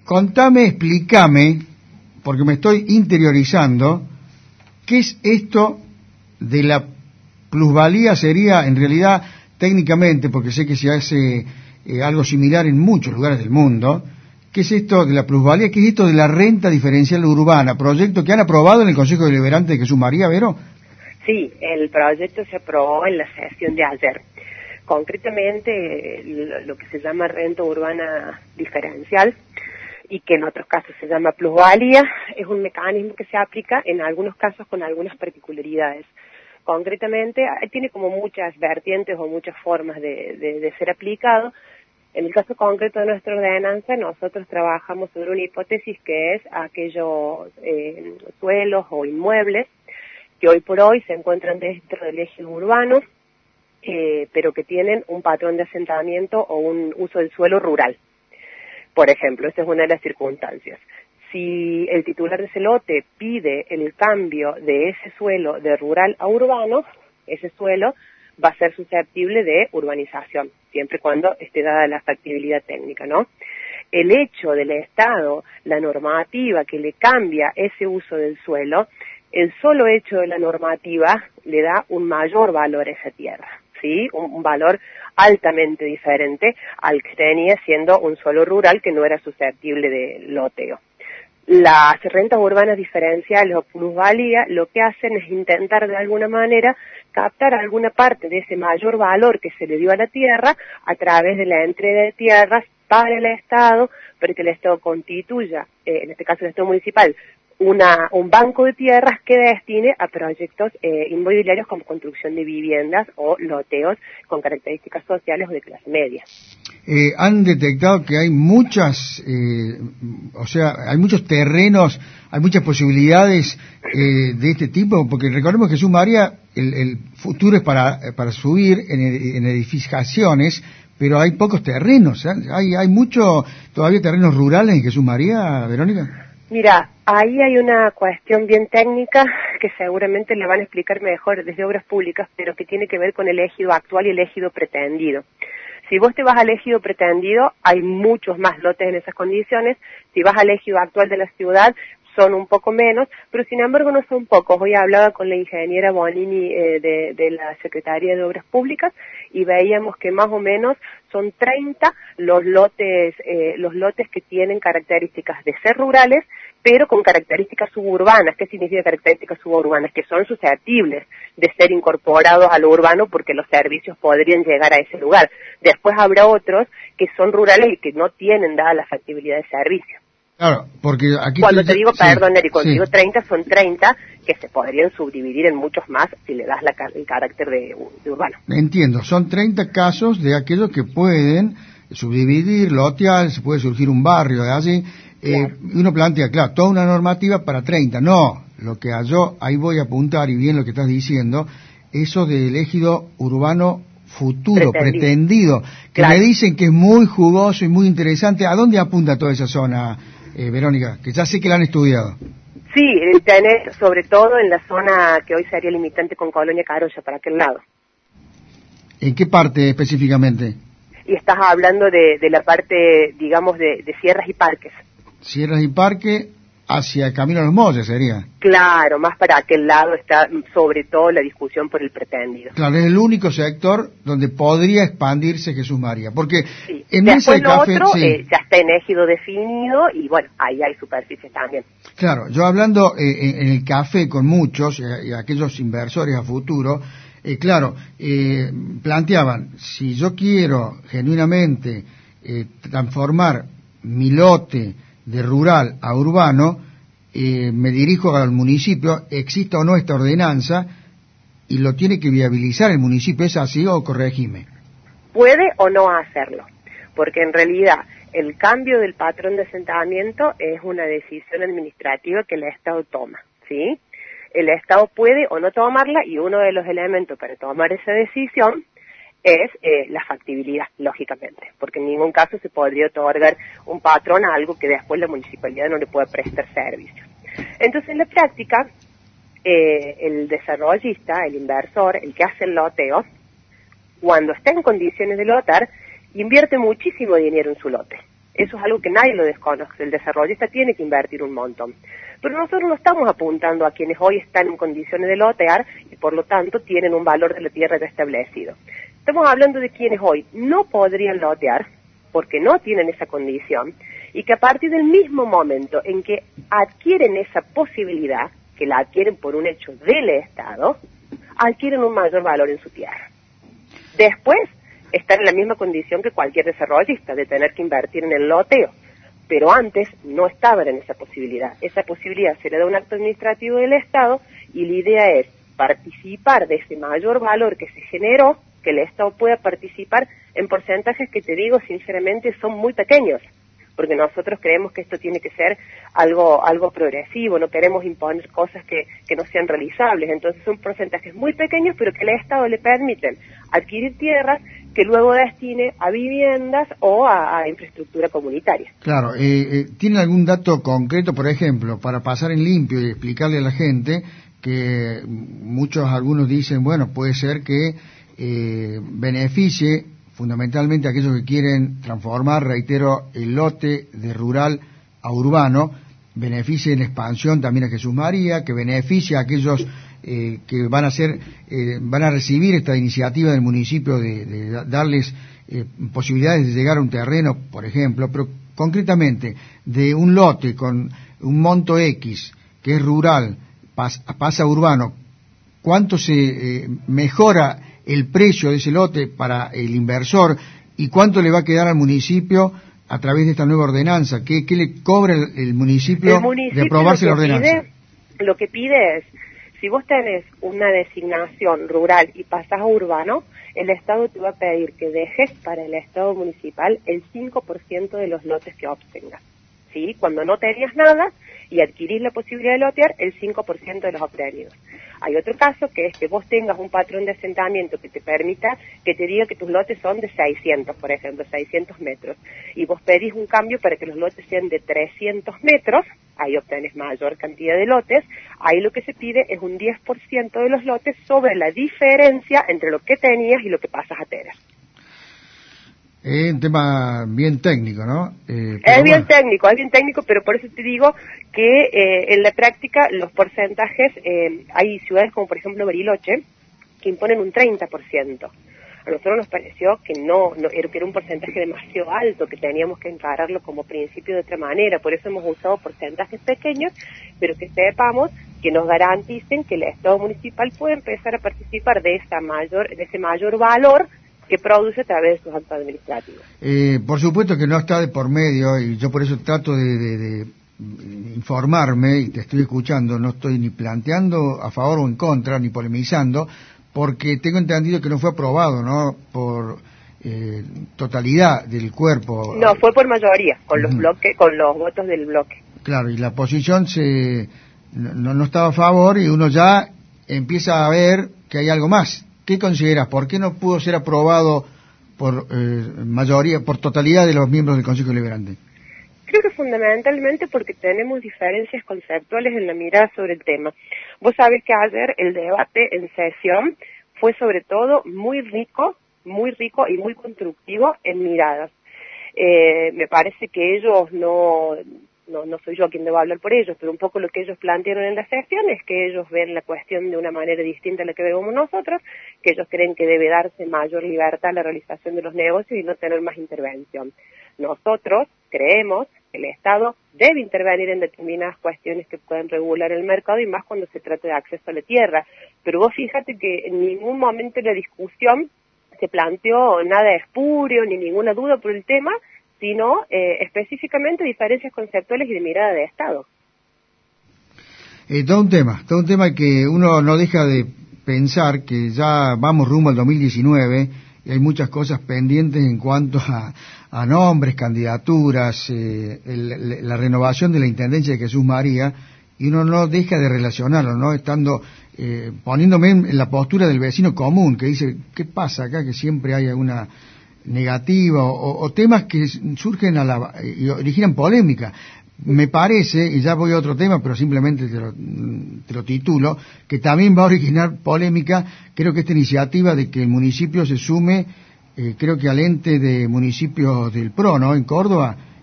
Contame, explícame, porque me estoy interiorizando, ¿qué es esto de la plusvalía? Sería, en realidad, técnicamente, porque sé que se hace algo similar en muchos lugares del mundo, ¿qué es esto de la plusvalía? ¿Qué es esto de la renta diferencial urbana? Proyecto que han aprobado en el Consejo Deliberante de Jesús María, ¿Vero? Sí, el proyecto se aprobó en la sesión de ayer. Concretamente, lo que se llama renta urbana diferencial, y que en otros casos se llama plusvalía, es un mecanismo que se aplica en algunos casos con algunas particularidades. Concretamente, tiene como muchas vertientes o muchas formas de ser aplicado. En el caso concreto de nuestra ordenanza, nosotros trabajamos sobre una hipótesis que es aquellos suelos o inmuebles que hoy por hoy se encuentran dentro del ejido urbano, pero que tienen un patrón de asentamiento o un uso del suelo rural. Por ejemplo, esta es una de las circunstancias. Si el titular de ese lote pide el cambio de ese suelo de rural a urbano, ese suelo va a ser susceptible de urbanización, siempre y cuando esté dada la factibilidad técnica, ¿no? El hecho del Estado, la normativa que le cambia ese uso del suelo, el solo hecho de la normativa le da un mayor valor a esa tierra, ¿sí? Un valor altamente diferente al que tenía siendo un suelo rural que no era susceptible de loteo. Las rentas urbanas diferenciales o plusvalía lo que hacen es intentar de alguna manera captar alguna parte de ese mayor valor que se le dio a la tierra a través de la entrega de tierras para el Estado, para que el Estado constituya, en este caso el Estado municipal, un banco de tierras que destine a proyectos inmobiliarios como construcción de viviendas o loteos con características sociales o de clase media. Han detectado que hay muchas, hay muchos terrenos, hay muchas posibilidades de este tipo, porque recordemos que Jesús María, el futuro es para subir en edificaciones, pero hay pocos terrenos, ¿eh? Hay mucho todavía terrenos rurales en Jesús María, Verónica. Mira, ahí hay una cuestión bien técnica que seguramente le van a explicar mejor desde Obras Públicas, pero que tiene que ver con el ejido actual y el ejido pretendido. Si vos te vas al ejido pretendido, hay muchos más lotes en esas condiciones. Si vas al ejido actual de la ciudad, son un poco menos, pero sin embargo no son pocos. Hoy hablaba con la ingeniera Bonini de la Secretaría de Obras Públicas y veíamos que más o menos son 30 los lotes que tienen características de ser rurales, pero con características suburbanas. ¿Qué significa características suburbanas? Que son susceptibles de ser incorporados a lo urbano porque los servicios podrían llegar a ese lugar. Después habrá otros que son rurales y que no tienen dada la factibilidad de servicio. Claro, porque aquí... Cuando te digo, perdón, Eric, cuando digo 30, son 30 que se podrían subdividir en muchos más si le das el carácter de urbano. Entiendo, son 30 casos de aquellos que pueden subdividir, lotear, se puede surgir un barrio de allí. Uno plantea, claro, toda una normativa para 30. No, lo que yo ahí voy a apuntar, y bien lo que estás diciendo, eso del ejido urbano futuro, pretendido, que claro, me dicen que es muy jugoso y muy interesante. ¿A dónde apunta toda esa zona, Verónica? Que ya sé que la han estudiado. Sí, tenés sobre todo en la zona que hoy sería limitante con Colonia Carolla, para aquel lado. ¿En qué parte específicamente? Y estás hablando de la parte, digamos, de sierras y parques. Sierras y parques hacia Camino a los Molles sería. Claro, más para aquel lado está sobre todo la discusión por el pretendido. Claro, es el único sector donde podría expandirse Jesús María, porque sí, en mesa de café... Otro, ya está en ejido definido y bueno, ahí hay superficies también. Claro, yo hablando en el café con muchos y aquellos inversores a futuro, planteaban, si yo quiero genuinamente transformar mi lote de rural a urbano, me dirijo al municipio, exista o no esta ordenanza, y lo tiene que viabilizar el municipio. ¿Es así o corregime? Puede o no hacerlo, porque en realidad el cambio del patrón de asentamiento es una decisión administrativa que el Estado toma, ¿sí? El Estado puede o no tomarla, y uno de los elementos para tomar esa decisión es la factibilidad, lógicamente, porque en ningún caso se podría otorgar un patrón a algo que después la municipalidad no le puede prestar servicio. Entonces, en la práctica, el desarrollista, el inversor, el que hace el loteo, cuando está en condiciones de lotar, invierte muchísimo dinero en su lote. Eso es algo que nadie lo desconoce, el desarrollista tiene que invertir un montón. Pero nosotros no estamos apuntando a quienes hoy están en condiciones de lotear y por lo tanto tienen un valor de la tierra ya establecido. Estamos hablando de quienes hoy no podrían lotear porque no tienen esa condición y que a partir del mismo momento en que adquieren esa posibilidad, que la adquieren por un hecho del Estado, adquieren un mayor valor en su tierra. Después, están en la misma condición que cualquier desarrollista, de tener que invertir en el loteo. Pero antes no estaban en esa posibilidad. Esa posibilidad se le da un acto administrativo del Estado y la idea es participar de ese mayor valor que se generó, que el Estado pueda participar en porcentajes que, te digo sinceramente, son muy pequeños. Porque nosotros creemos que esto tiene que ser algo progresivo, no queremos imponer cosas que no sean realizables. Entonces son porcentajes muy pequeños, pero que al Estado le permiten adquirir tierras que luego destine a viviendas o a infraestructura comunitaria. Claro, ¿tiene algún dato concreto, por ejemplo, para pasar en limpio y explicarle a la gente que algunos dicen, bueno, puede ser que beneficie fundamentalmente a aquellos que quieren transformar, reitero, el lote de rural a urbano, beneficie en expansión también a Jesús María, que beneficie a aquellos que van a recibir esta iniciativa del municipio de darles posibilidades de llegar a un terreno, por ejemplo, pero concretamente de un lote con un monto X que es rural, pasa a urbano, ¿cuánto se mejora el precio de ese lote para el inversor y cuánto le va a quedar al municipio a través de esta nueva ordenanza? ¿Qué le cobra el municipio de aprobarse la ordenanza? Lo que pide es, si vos tenés una designación rural y pasás a urbano, el Estado te va a pedir que dejes para el Estado municipal el 5% de los lotes que obtengas. ¿Sí? Cuando no tenías nada y adquirís la posibilidad de lotear, el 5% de los obtenidos. Hay otro caso que es que vos tengas un patrón de asentamiento que te permita, que te diga que tus lotes son de 600, por ejemplo, 600 metros, y vos pedís un cambio para que los lotes sean de 300 metros, ahí obtenés mayor cantidad de lotes, ahí lo que se pide es un 10% de los lotes sobre la diferencia entre lo que tenías y lo que pasas a tener. Es un tema bien técnico, ¿no? Es bien técnico, pero por eso te digo que en la práctica los porcentajes, hay ciudades como por ejemplo Bariloche, que imponen un 30%. A nosotros nos pareció que que era un porcentaje demasiado alto, que teníamos que encararlo como principio de otra manera, por eso hemos usado porcentajes pequeños, pero que sepamos que nos garanticen que el Estado municipal puede empezar a participar de ese mayor valor que produce a través de sus actos administrativos. Por supuesto que no está de por medio, y yo por eso trato de informarme, y te estoy escuchando, no estoy ni planteando a favor o en contra, ni polemizando, porque tengo entendido que no fue aprobado, ¿no?, por totalidad del cuerpo. No, fue por mayoría, con los bloques, con los votos del bloque. Claro, y la oposición no estaba a favor, y uno ya empieza a ver que hay algo más. ¿Qué consideras? ¿Por qué no pudo ser aprobado por mayoría, por totalidad de los miembros del Consejo Deliberante? Creo que fundamentalmente porque tenemos diferencias conceptuales en la mirada sobre el tema. Vos sabés que ayer el debate en sesión fue sobre todo muy rico y muy constructivo en miradas. Me parece que ellos no soy yo quien deba hablar por ellos, pero un poco lo que ellos plantearon en la sesión es que ellos ven la cuestión de una manera distinta a la que vemos nosotros, que ellos creen que debe darse mayor libertad a la realización de los negocios y no tener más intervención. Nosotros creemos que el Estado debe intervenir en determinadas cuestiones que pueden regular el mercado y más cuando se trata de acceso a la tierra. Pero vos fíjate que en ningún momento de la discusión se planteó nada espurio ni ninguna duda por el tema, sino específicamente diferencias conceptuales y de mirada de Estado. Todo un tema que uno no deja de pensar que ya vamos rumbo al 2019 y hay muchas cosas pendientes en cuanto a nombres, candidaturas, la renovación de la Intendencia de Jesús María, y uno no deja de relacionarlo, ¿no? Estando poniéndome en la postura del vecino común que dice, ¿qué pasa acá? Que siempre hay alguna negativa o temas que surgen y originan polémica. Me parece, y ya voy a otro tema, pero simplemente te lo titulo, que también va a originar polémica. Creo que esta iniciativa de que el municipio se sume, creo que al ente de municipios del PRO, ¿no?, en Córdoba,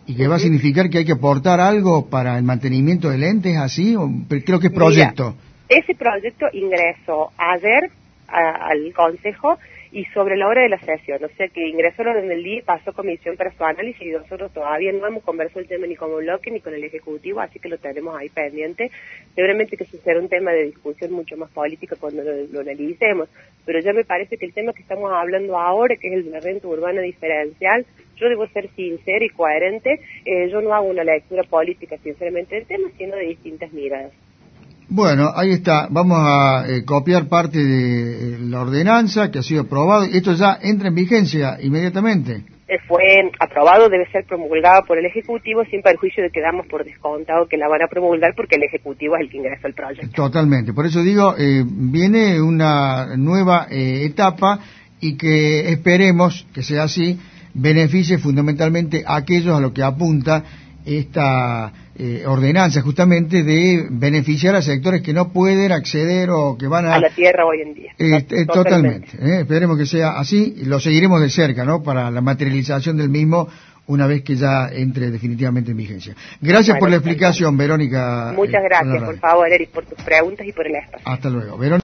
y que va a significar que hay que aportar algo para el mantenimiento del ente, ¿es así? Creo que es proyecto. Mira, ese proyecto ingresó ayer al Consejo y sobre la hora de la sesión, o sea que ingresó el orden del día y pasó comisión para su análisis y nosotros todavía no hemos conversado el tema ni como bloque ni con el Ejecutivo, así que lo tenemos ahí pendiente. Seguramente que será un tema de discusión mucho más política cuando lo analicemos, pero ya me parece que el tema que estamos hablando ahora, que es el de la renta urbana diferencial, yo debo ser sincera y coherente, yo no hago una lectura política sinceramente del tema, sino de distintas miradas. Bueno, ahí está. Vamos a copiar parte de la ordenanza que ha sido aprobado. Esto ya entra en vigencia inmediatamente. Fue aprobado, debe ser promulgado por el Ejecutivo sin perjuicio de que damos por descontado que la van a promulgar porque el Ejecutivo es el que ingresó el proyecto. Totalmente. Por eso digo, viene una nueva etapa y que esperemos que sea así, beneficie fundamentalmente a aquellos a los que apunta esta ordenanza, justamente de beneficiar a sectores que no pueden acceder o que van a la tierra hoy en día. Totalmente. Esperemos que sea así y lo seguiremos de cerca, ¿no? Para la materialización del mismo una vez que ya entre definitivamente en vigencia. Gracias por la explicación, Verónica. Muchas gracias, por favor, Eric, por tus preguntas y por el espacio. Hasta luego. Verónica.